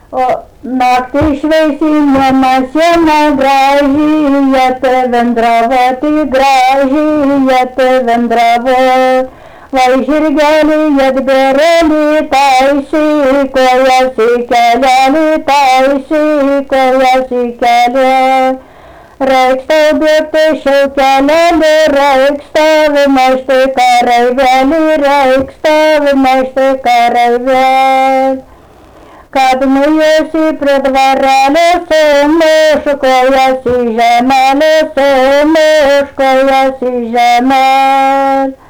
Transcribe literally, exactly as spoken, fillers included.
O naktį šveisinama siena graži, jie te vendravo, tai graži, jie te vendravo. Vai žirgelį, jadberelį, taisy, kojas į kelelį, taisy, kojas į kelią. Reikstau bėgti šaukelelį, reikstau mešti kareivelį, reikstau mešti kareivelį. Kad nuėsi prie dvarelį, sumuš kojas į žemelį, sumuš kojas į žemelį.